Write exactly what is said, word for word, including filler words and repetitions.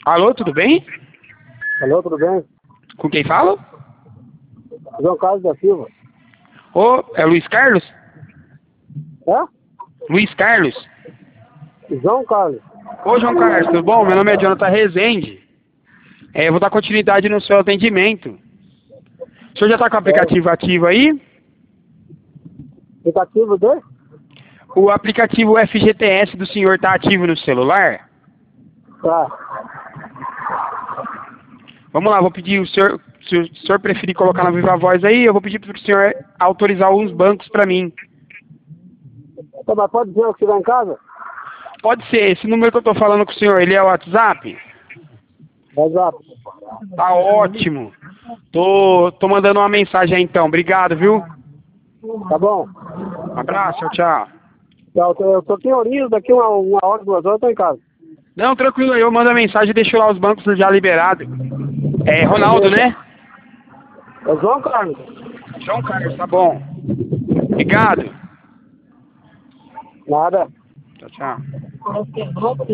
Alô, tudo bem? Alô, tudo bem? Com quem falo? João Carlos da Silva. Ô, é Luiz Carlos? É? Luiz Carlos? João Carlos. Ô, João Carlos, tudo bom? Meu nome é Jonathan Rezende. É, eu vou dar continuidade no seu atendimento. O senhor já está com o aplicativo ativo aí? Aplicativo de? O aplicativo F G T S do senhor está ativo no celular? Tá. Vamos lá, vou pedir o senhor, se o senhor preferir colocar na viva voz aí, eu vou pedir para o senhor autorizar alguns bancos para mim. Tá, mas pode dizer que estiver em casa? Pode ser, esse número que eu estou falando com o senhor, ele é o WhatsApp? Exato. Tá ótimo. Tô, tô mandando uma mensagem aí então, obrigado, viu? Tá bom. Um abraço, tchau, tchau. Eu tô, eu tô aqui em Ourinhos, daqui uma, uma hora, duas horas eu tô em casa. Não, tranquilo, eu mando a mensagem e deixo lá os bancos já liberados. É Ronaldo, né? É João Carlos. João Carlos, tá bom. Obrigado. Nada. Tchau, tchau.